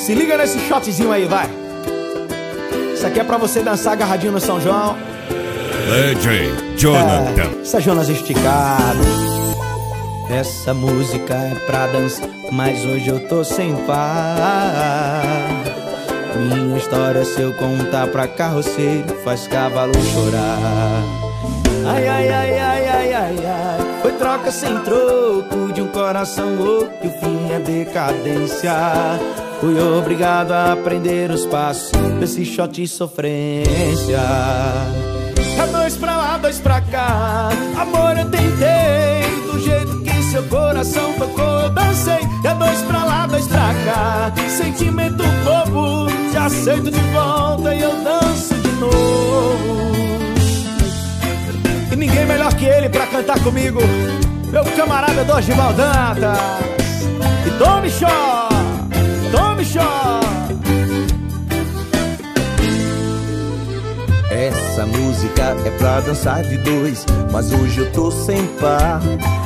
Se liga nesse shotzinho aí, vai. Isso aqui é pra você dançar agarradinho no São João. DJ Jonathan. Essa Jonas esticado. Essa música é pra dançar, mas hoje eu tô sem par. Minha história, se eu contar pra carroceiro, faz cavalo chorar. Ai, ai, ai, ai, ai, ai, ai. Foi troca sem troco de um coração louco, e o fim é decadência. Fui obrigado a aprender os passos desse shot de sofrência. É dois pra lá, dois pra cá. Amor, eu tentei, do jeito que seu coração tocou, eu dancei. É dois pra lá, dois pra cá. Sentimento bobo, te aceito de volta e eu danço de novo. E ninguém melhor que ele pra cantar comigo, meu camarada Dorival Dantas. E tome shot, tome shot. Essa música é pra dançar de dois, mas hoje eu tô sem par.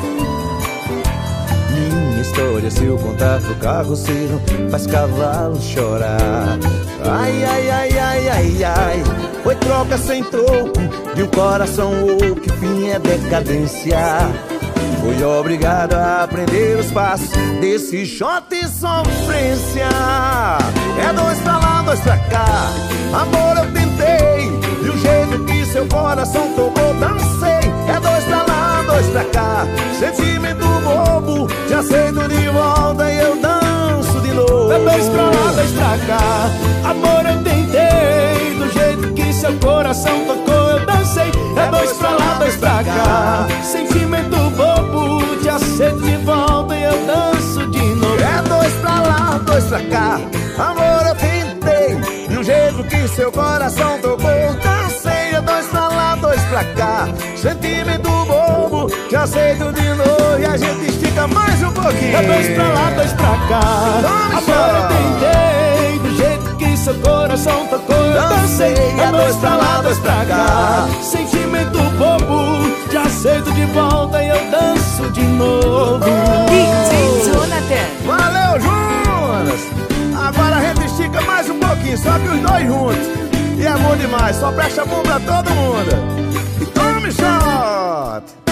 Minha história, se eu contar pro carroceiro, faz cavalo chorar. Ai, ai, ai, ai, ai, ai. Foi troca sem troco de um coração louco, que fim é decadência. Fui obrigado a aprender os passos desse shot de sofrência. É dois pra lá, dois pra cá. Amor, eu tentei, do jeito que seu coração tocou, dancei. É dois pra lá, dois pra cá. Sentimento bobo, te aceito de volta e eu danço de novo. É dois pra lá, dois pra cá. Amor, eu tentei, do jeito que seu coração tocou, eu dancei. É dois pra lá, dois pra cá. Sentimento bobo, te aceito de volta e eu danço de novo. É dois pra lá, dois pra cá. Amor, eu tentei, do jeito que seu coração tocou, dancei. É dois pra lá, dois pra cá. Sentimento bobo, te aceito de novo. E a gente estica mais um pouquinho. É dois pra lá, dois pra cá. Amor, eu tentei, do jeito que seu coração tocou, eu dancei. É dois pra lá, dois pra cá. Sentimento bobo, te aceito de volta e eu danço de novo. DJ Jonathan. Valeu, Jonas! Agora a gente estica mais um pouquinho, só que os dois juntos. E é bom demais, só presta a mão pra todo mundo. E tome shot!